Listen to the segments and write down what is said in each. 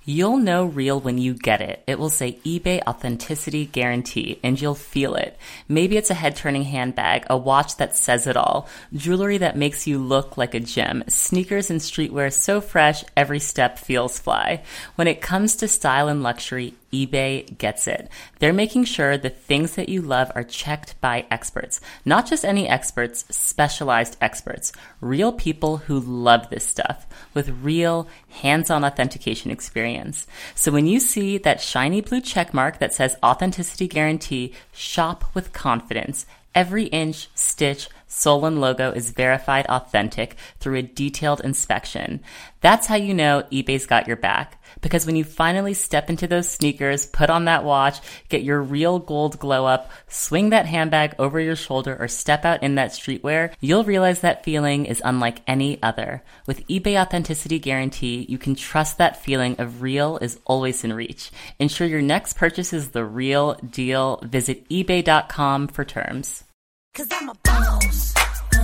You'll know real when you get it. It will say eBay Authenticity Guarantee, and you'll feel it. Maybe it's a head-turning handbag, a watch that says it all, jewelry that makes you look like a gem, sneakers and streetwear so fresh every step feels fly. When it comes to style and luxury, eBay gets it. They're making sure the things that you love are checked by experts. Not just any experts, specialized experts. Real people who love this stuff with real hands-on authentication experience. So when you see that shiny blue check mark that says Authenticity Guarantee, shop with confidence. Every inch, stitch, sole, and logo is verified authentic through a detailed inspection. That's how you know eBay's got your back. Because when you finally step into those sneakers, put on that watch, get your real gold glow up, swing that handbag over your shoulder, or step out in that streetwear, you'll realize that feeling is unlike any other. With eBay Authenticity Guarantee, you can trust that feeling of real is always in reach. Ensure your next purchase is the real deal. Visit ebay.com for terms. 'Cause I'm a boss.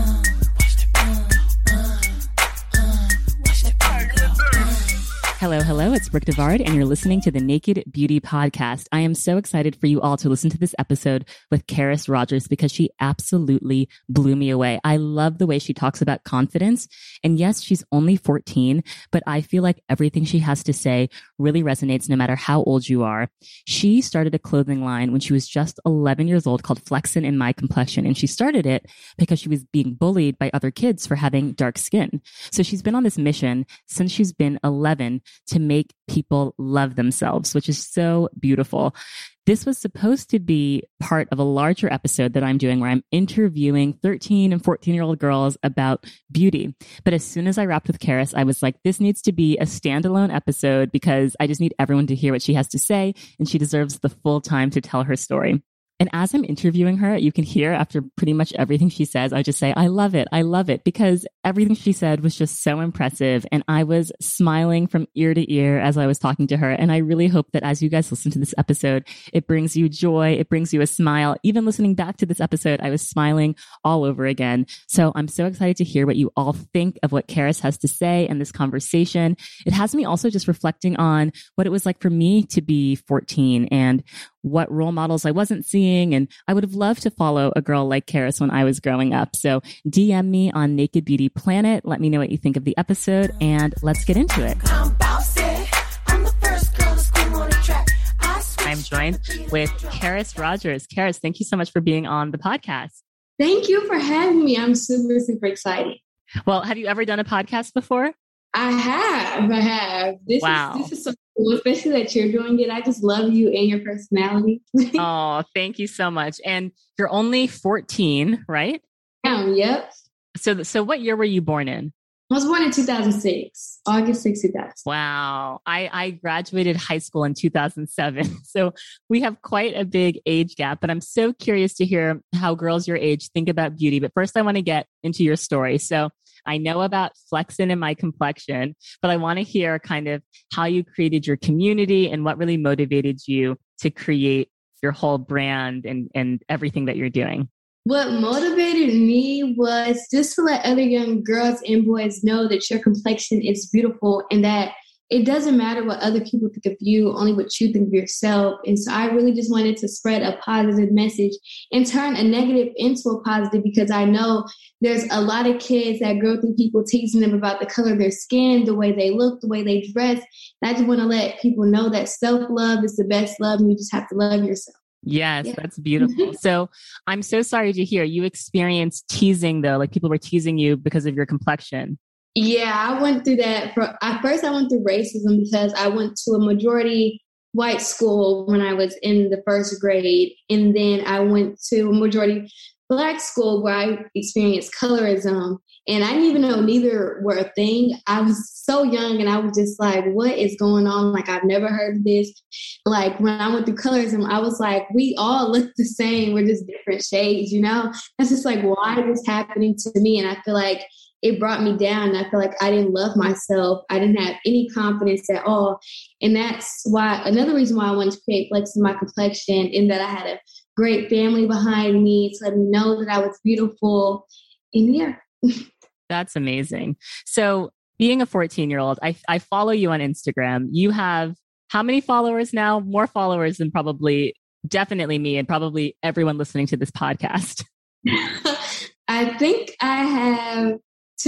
Hello, it's Brooke Devard, and you're listening to the Naked Beauty Podcast. I am so excited for you all to listen to this episode with Karis Rogers because she absolutely blew me away. I love the way she talks about confidence. And yes, she's only 14, but I feel like everything she has to say really resonates no matter how old you are. She started a clothing line when she was just 11 years old called Flexin' in My Complexion. And she started it because she was being bullied by other kids for having dark skin. So she's been on this mission since she's been 11 to make people love themselves, which is so beautiful. This was supposed to be part of a larger episode that I'm doing where I'm interviewing 13 and 14-year-old girls about beauty. But as soon as I wrapped with Karis, I was like, this needs to be a standalone episode because I just need everyone to hear what she has to say, and she deserves the full time to tell her story. And as I'm interviewing her, you can hear after pretty much everything she says, I just say, I love it, because everything she said was just so impressive. And I was smiling from ear to ear as I was talking to her. And I really hope that as you guys listen to this episode, it brings you joy. It brings you a smile. Even listening back to this episode, I was smiling all over again. So I'm so excited to hear what you all think of what Karis has to say in this conversation. It has me also just reflecting on what it was like for me to be 14 and what role models I wasn't seeing. And I would have loved to follow a girl like Karis when I was growing up. So DM me on Naked Beauty Planet. Let me know what you think of the episode, and let's get into it. I'm joined with Karis Rogers. Karis, thank you so much for being on the podcast. Thank you for having me. I'm super, super excited. Well, have you ever done a podcast before? I have. This is so cool, especially that you're doing it. I just love you and your personality. Oh, thank you so much. And you're only 14, right? Yep. So what year were you born in? I was born in 2006, August 6, 2000. Wow. I graduated high school in 2007. So we have quite a big age gap, but I'm so curious to hear how girls your age think about beauty. But first I want to get into your story. So I know about Flexin' in My Complexion, but I want to hear kind of how you created your community and what really motivated you to create your whole brand and everything that you're doing. What motivated me was just to let other young girls and boys know that your complexion is beautiful and that it doesn't matter what other people think of you, only what you think of yourself. And so I really just wanted to spread a positive message and turn a negative into a positive, because I know there's a lot of kids that grow through people teasing them about the color of their skin, the way they look, the way they dress. And I just want to let people know that self-love is the best love, and you just have to love yourself. Yes, yeah. That's beautiful. So I'm so sorry to hear you experienced teasing, though, like people were teasing you because of your complexion. Yeah, I went through that. First, I went through racism because I went to a majority white school when I was in the first grade. And then I went to a majority Black school where I experienced colorism. And I didn't even know neither were a thing. I was so young and I was just like, what is going on? Like, I've never heard of this. Like, when I went through colorism, I was like, we all look the same. We're just different shades, you know? That's just like, why is this happening to me? And I feel like it brought me down. I feel like I didn't love myself. I didn't have any confidence at all. And that's why, another reason why I wanted to create Flexin' My Complexion, in that I had a great family behind me to let me know that I was beautiful. And yeah. That's amazing. So Being a 14-year-old, I follow you on Instagram. You have how many followers now? More followers than probably, definitely me and probably everyone listening to this podcast. I think I have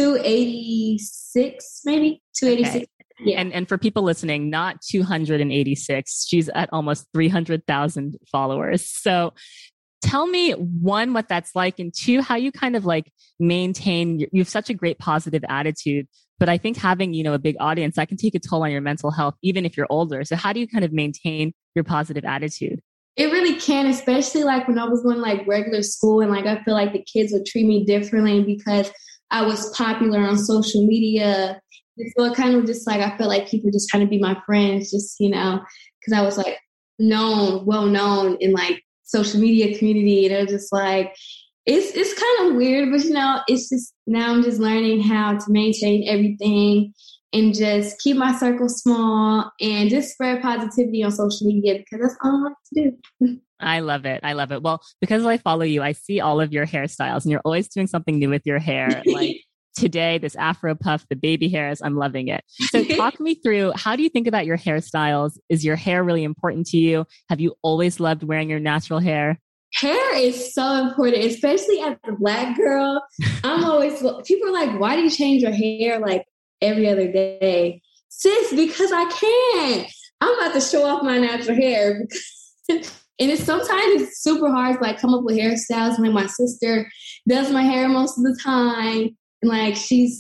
286, maybe 286. Okay. Yeah. And for people listening, not 286, she's at almost 300,000 followers. So tell me, one, what that's like, and two, how you kind of like maintain, you have such a great positive attitude, but I think having, a big audience, that can take a toll on your mental health, even if you're older. So how do you kind of maintain your positive attitude? It really can, especially like when I was going like regular school, and like I feel like the kids would treat me differently because I was popular on social media. And so it kind of just like, I felt like people just trying to be my friends, just, because I was like well known in like social media community. And it was just like, it's kind of weird, but it's just, now I'm just learning how to maintain everything and just keep my circle small and just spread positivity on social media, because that's all I want to do. I love it. I love it. Well, because I follow you, I see all of your hairstyles and you're always doing something new with your hair. Like today, this Afro puff, the baby hairs, I'm loving it. So talk me through, how do you think about your hairstyles? Is your hair really important to you? Have you always loved wearing your natural hair? Hair is so important, especially as a Black girl. People are like, why do you change your hair like every other day? Sis, because I can. I'm about to show off my natural hair. And sometimes it's super hard to like come up with hairstyles. Like my sister does my hair most of the time. And like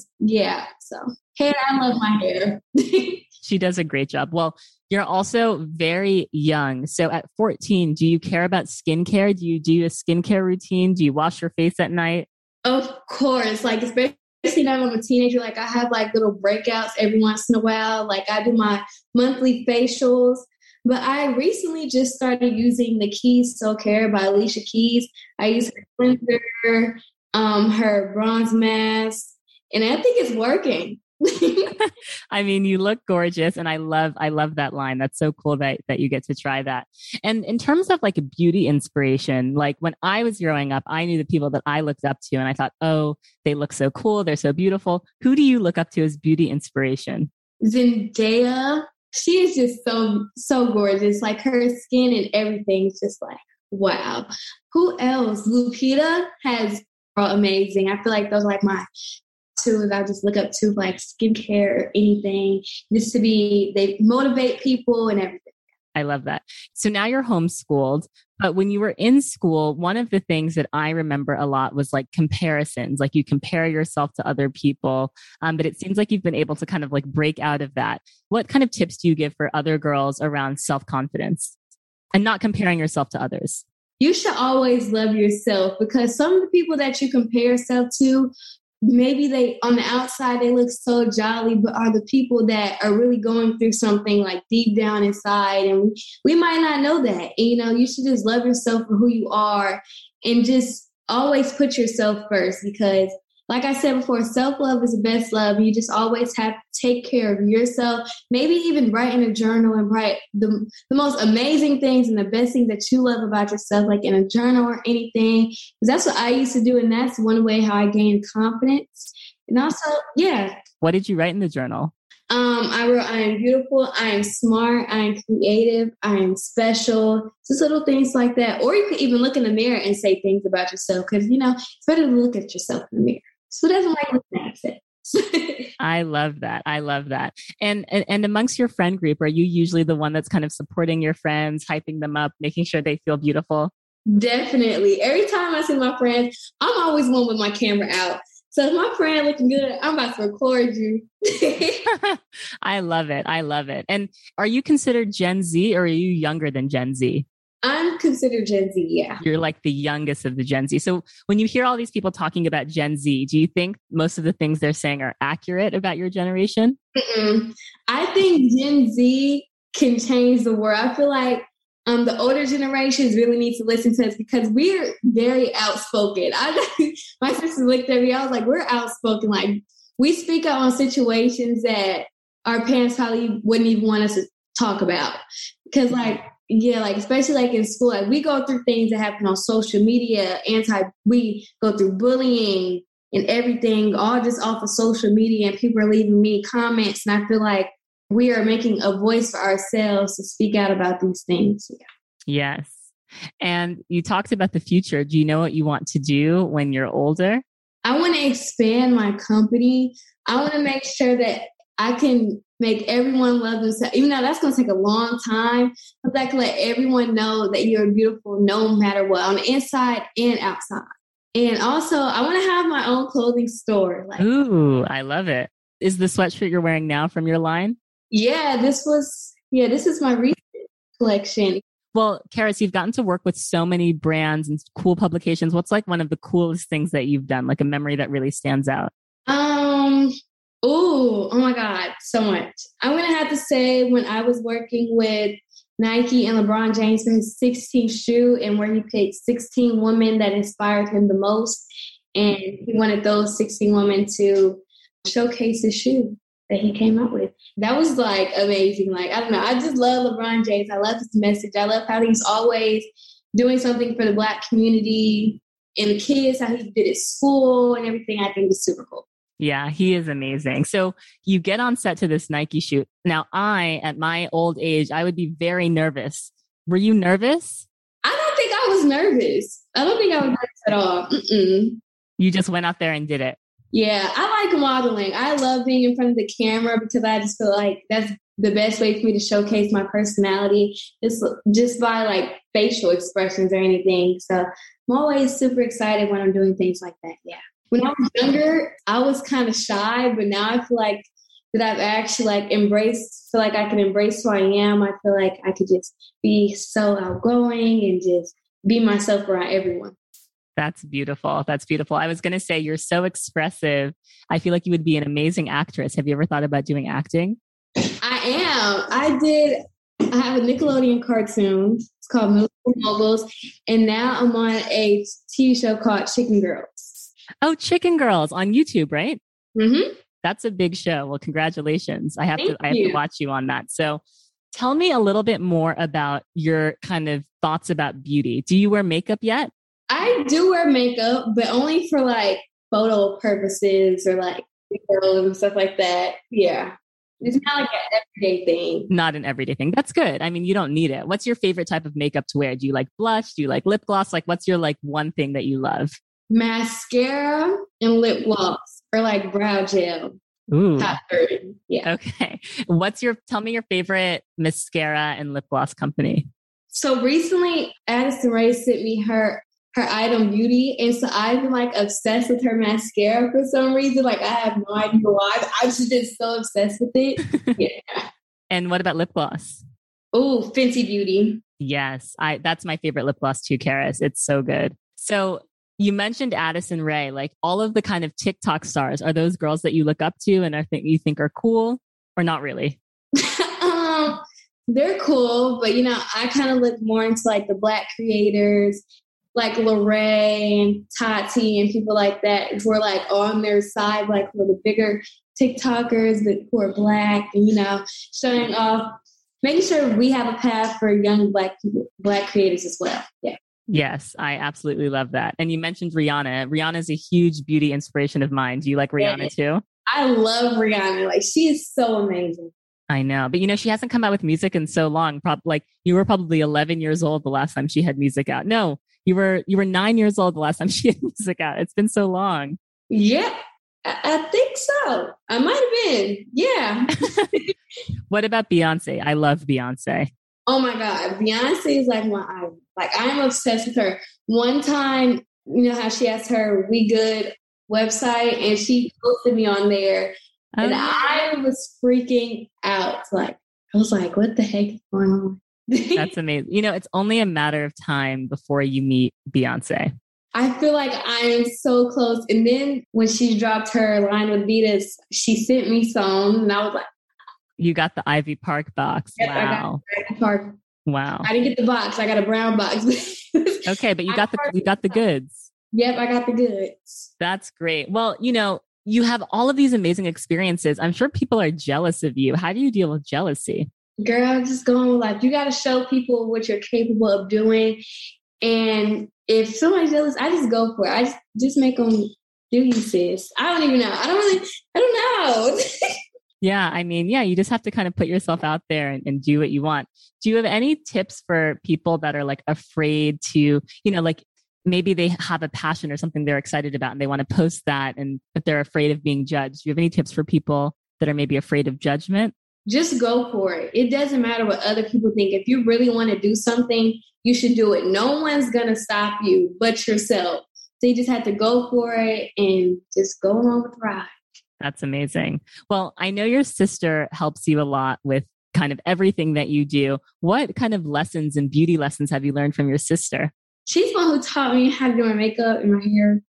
so hair, I love my hair. She does a great job. Well, you're also very young. So at 14, do you care about skincare? Do you do a skincare routine? Do you wash your face at night? Of course. Like, especially now I'm a teenager, like I have like little breakouts every once in a while. Like I do my monthly facials. But I recently just started using the Keys Soul-Care by Alicia Keys. I use her cleanser, her bronze mask, and I think it's working. I mean, you look gorgeous, and I love that line. That's so cool that you get to try that. And in terms of like a beauty inspiration, like when I was growing up, I knew the people that I looked up to, and I thought, oh, they look so cool, they're so beautiful. Who do you look up to as beauty inspiration? Zendaya. She is just so gorgeous. Like her skin and everything is just like, wow. Who else? Lupita has amazing. I feel like those are like my two that I just look up to, like skincare or anything. Just to they motivate people and everything. I love that. So now you're homeschooled, but when you were in school, one of the things that I remember a lot was like comparisons, like you compare yourself to other people. But it seems like you've been able to kind of like break out of that. What kind of tips do you give for other girls around self-confidence and not comparing yourself to others? You should always love yourself, because some of the people that you compare yourself to, maybe they on the outside they look so jolly, but are the people that are really going through something like deep down inside, and we might not know that. And, you should just love yourself for who you are and just always put yourself first, because like I said before, self-love is the best love. You just always have to take care of yourself. Maybe even write in a journal and write the most amazing things and the best things that you love about yourself, like in a journal or anything. Because that's what I used to do. And that's one way how I gained confidence. And also, What did you write in the journal? I wrote, I am beautiful, I am smart, I am creative, I am special, just little things like that. Or you could even look in the mirror and say things about yourself, because, it's better to look at yourself in the mirror. So that's what I looking at it. I love that. I love that. And amongst your friend group, are you usually the one that's kind of supporting your friends, hyping them up, making sure they feel beautiful? Definitely. Every time I see my friends, I'm always one with my camera out. So if my friend looking good, I'm about to record you. I love it. I love it. And are you considered Gen Z, or are you younger than Gen Z? I'm considered Gen Z, yeah. You're like the youngest of the Gen Z. So when you hear all these people talking about Gen Z, do you think most of the things they're saying are accurate about your generation? Mm-mm. I think Gen Z can change the world. I feel like the older generations really need to listen to us, because we're very outspoken. My sister looked at me, I was like, we're outspoken. Like, we speak out on situations that our parents probably wouldn't even want us to talk about. Because especially like in school, like we go through things that happen on social media, we go through bullying, and everything, all just off of social media, and people are leaving me comments. And I feel like we are making a voice for ourselves to speak out about these things. Yeah. Yes. And you talked about the future. Do you know what you want to do when you're older? I want to expand my company. I want to make sure that I can make everyone love themselves, even though that's going to take a long time. But I can let everyone know that you're beautiful no matter what, on the inside and outside. And also, I want to have my own clothing store. Ooh, I love it. Is the sweatshirt you're wearing now from your line? Yeah, this is my recent collection. Well, Karis, you've gotten to work with so many brands and cool publications. What's like one of the coolest things that you've done, like a memory that really stands out? Oh my God, so much. I'm going to have to say when I was working with Nike and LeBron James for his 16th shoe, and where he picked 16 women that inspired him the most. And he wanted those 16 women to showcase the shoe that he came up with. That was like amazing. Like, I don't know. I just love LeBron James. I love his message. I love how he's always doing something for the Black community and the kids, how he did at school and everything. I think is super cool. Yeah, he is amazing. So you get on set to this Nike shoot. Now, at my old age, I would be very nervous. Were you nervous? I don't think I was nervous. I don't think I was nervous at all. Mm-mm. You just went out there and did it. Yeah, I like modeling. I love being in front of the camera because I just feel like that's the best way for me to showcase my personality, just by like facial expressions or anything. So I'm always super excited when I'm doing things like that. Yeah. When I was younger, I was kind of shy, but now I feel like that I've actually like feel like I can embrace who I am. I feel like I could just be so outgoing and just be myself around everyone. That's beautiful. That's beautiful. I was going to say, you're so expressive. I feel like you would be an amazing actress. Have you ever thought about doing acting? I am. I have a Nickelodeon cartoon. It's called Military Moguls. And now I'm on a TV show called Chicken Girls. Oh, Chicken Girls on YouTube, right? Mm-hmm. That's a big show. Well, congratulations. I have to watch you on that. So tell me a little bit more about your kind of thoughts about beauty. Do you wear makeup yet? I do wear makeup, but only for like photo purposes or like videos and stuff like that. Yeah. It's not like an everyday thing. Not an everyday thing. That's good. I mean, you don't need it. What's your favorite type of makeup to wear? Do you like blush? Do you like lip gloss? Like, what's your like one thing that you love? Mascara and lip gloss, or like brow gel. Ooh. Yeah. Okay. Tell me your favorite mascara and lip gloss company. So recently, Addison Rae sent me her Item Beauty, and so I've been like obsessed with her mascara for some reason. Like, I have no idea why. I've just been so obsessed with it. Yeah. And what about lip gloss? Oh, Fenty Beauty. Yes, that's my favorite lip gloss too, Karis. It's so good. So you mentioned Addison Rae, like all of the kind of TikTok stars. Are those girls that you look up to and you think are cool, or not really? They're cool, but I kind of look more into like the Black creators, like Lorraine and Tati and people like that, who are like on their side, like for the bigger TikTokers who are Black, and showing off, making sure we have a path for young Black people, Black creators as well. Yeah. Yes, I absolutely love that. And you mentioned Rihanna. Rihanna is a huge beauty inspiration of mine. Do you like Rihanna too? I love Rihanna. Like, she is so amazing. I know. But she hasn't come out with music in so long. Like, you were probably 11 years old the last time she had music out. No, you were 9 years old the last time she had music out. It's been so long. Yeah, I think so. I might have been. Yeah. What about Beyonce? I love Beyonce. Oh my God. Beyonce is like my idol. Like, I'm obsessed with her. One time, how she has her We Good website, and she posted me on there. And I was freaking out. Like, I was like, what the heck is going on? That's amazing. It's only a matter of time before you meet Beyonce. I feel like I am so close. And then when she dropped her line with Adidas, she sent me some, and I was like, you got the Ivy Park box. Yep, wow. I got the Ivy Park. Wow. I didn't get the box. I got a brown box. Okay, but you got the goods. Yep, I got the goods. That's great. Well, you have all of these amazing experiences. I'm sure people are jealous of you. How do you deal with jealousy? Girl, just going with life. You got to show people what you're capable of doing. And if somebody's jealous, I just go for it. I just make them Do you, sis? I don't even know. I don't know. Yeah. I mean, yeah, you just have to kind of put yourself out there and do what you want. Do you have any tips for people that are like afraid to, like maybe they have a passion or something they're excited about and they want to post that but they're afraid of being judged? Do you have any tips for people that are maybe afraid of judgment? Just go for it. It doesn't matter what other people think. If you really want to do something, you should do it. No one's going to stop you but yourself. So you just have to go for it and just go along with the ride. That's amazing. Well, I know your sister helps you a lot with kind of everything that you do. What kind of lessons and beauty lessons have you learned from your sister? She's the one who taught me how to do my makeup and my hair.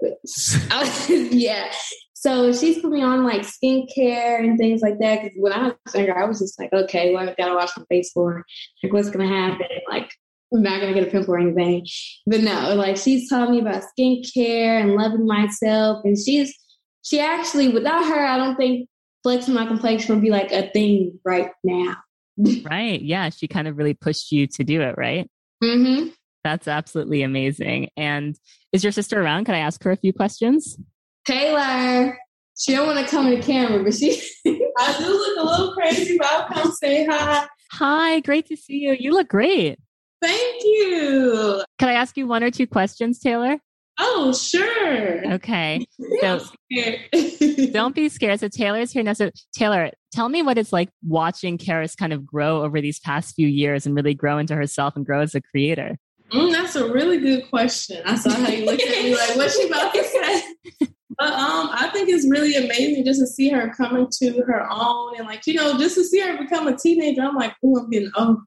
Yeah. So she's put me on like skincare and things like that. Because when I was younger, I was just like, okay, well, I gotta wash my face for like what's gonna happen? Like, I'm not gonna get a pimple or anything. But no, like she's taught me about skincare and loving myself. And she actually, without her, I don't think flexing my complexion would be like a thing right now. Right. Yeah. She kind of really pushed you to do it, right? Mm-hmm. That's absolutely amazing. And is your sister around? Can I ask her a few questions? Taylor, she don't want to come in the camera, but I do look a little crazy, but I'll come say hi. Hi, great to see you. You look great. Thank you. Can I ask you one or two questions, Taylor? Oh, sure. Okay. So don't be scared. So Taylor's here now. So Taylor, tell me what it's like watching Karis kind of grow over these past few years and really grow into herself and grow as a creator. That's a really good question. I saw how you looked at me like, what's she about to say? But I think it's really amazing just to see her coming to her own and just to see her become a teenager. I'm like, oh, I'm getting old.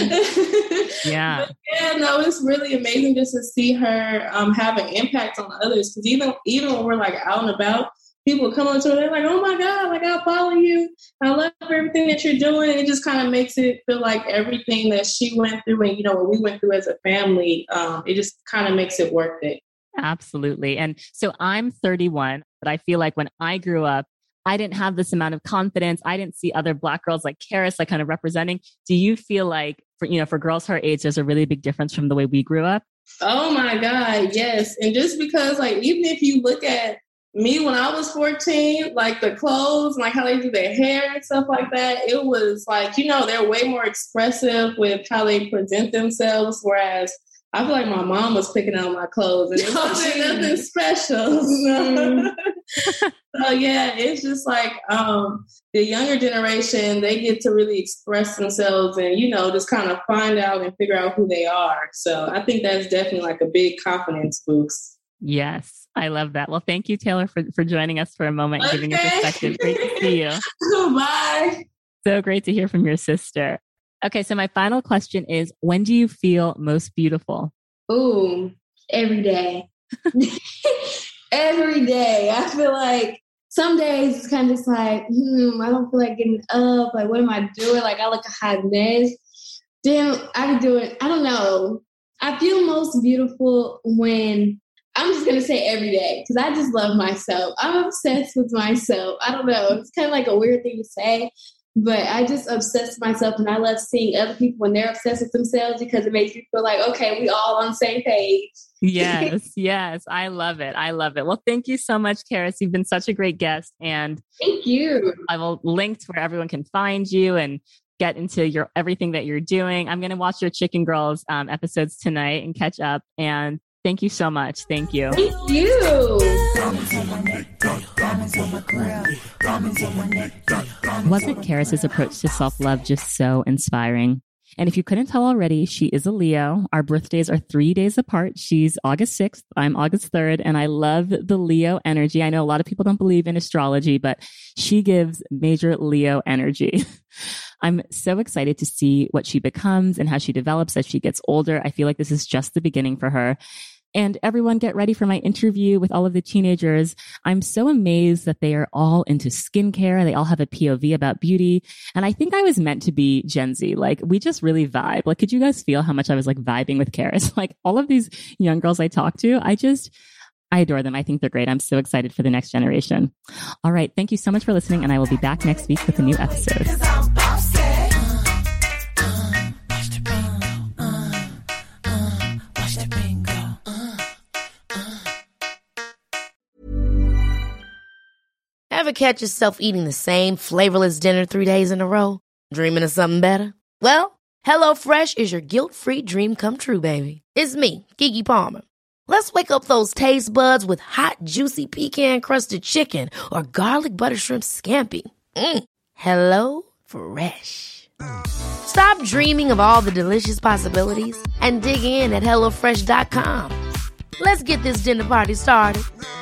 Yeah. But yeah, no, it's really amazing just to see her have an impact on others. Because even when we're like out and about, people come up to her, they're like, oh my God, like I follow you. I love everything that you're doing. And it just kind of makes it feel like everything that she went through and, what we went through as a family, it just kind of makes it worth it. Absolutely. And so I'm 31, but I feel like when I grew up, I didn't have this amount of confidence. I didn't see other Black girls like Karis, like kind of representing. Do you feel like for girls her age, there's a really big difference from the way we grew up? Oh my God. Yes. And just because even if you look at me when I was 14, like the clothes, like how they do their hair and stuff like that, it was like, they're way more expressive with how they present themselves. Whereas I feel like my mom was picking out my clothes and it wasn't nothing special. So yeah, it's just like the younger generation, they get to really express themselves and, just kind of find out and figure out who they are. So I think that's definitely like a big confidence boost. Yes, I love that. Well, thank you, Taylor, for joining us for a moment and giving your perspective. Great to see you. Bye. So great to hear from your sister. Okay, so my final question is, when do you feel most beautiful? Ooh, every day. Every day. I feel like some days it's kind of just like, I don't feel like getting up. Like, what am I doing? Like, I look a hot mess. Then I be doing, I don't know. I feel most beautiful when, I'm just going to say every day, because I just love myself. I'm obsessed with myself. I don't know. It's kind of like a weird thing to say. But I just obsess with myself, and I love seeing other people when they're obsessed with themselves because it makes me feel like, okay, we all on the same page. Yes. I love it. Well, thank you so much, Karis. You've been such a great guest. And thank you. I will link to where everyone can find you and get into everything that you're doing. I'm going to watch your Chicken Girls episodes tonight and catch up. And thank you so much. Thank you. Thank you. Wasn't Karis's approach to self-love just so inspiring? And if you couldn't tell already, she is a Leo. Our birthdays are 3 days apart. She's August 6th. I'm August 3rd. And I love the Leo energy. I know a lot of people don't believe in astrology, but she gives major Leo energy. I'm so excited to see what she becomes and how she develops as she gets older. I feel like this is just the beginning for her. And everyone get ready for my interview with all of the teenagers. I'm so amazed that they are all into skincare. They all have a POV about beauty. And I think I was meant to be Gen Z. Like, we just really vibe. Like, could you guys feel how much I was like vibing with Karis? Like, all of these young girls I talk to, I adore them. I think they're great. I'm so excited for the next generation. All right. Thank you so much for listening. And I will be back next week with a new episode. Ever catch yourself eating the same flavorless dinner 3 days in a row? Dreaming of something better? Well, HelloFresh is your guilt-free dream come true, baby. It's me, Keke Palmer. Let's wake up those taste buds with hot, juicy pecan-crusted chicken or garlic butter shrimp scampi. Hello Fresh. Stop dreaming of all the delicious possibilities and dig in at HelloFresh.com. Let's get this dinner party started.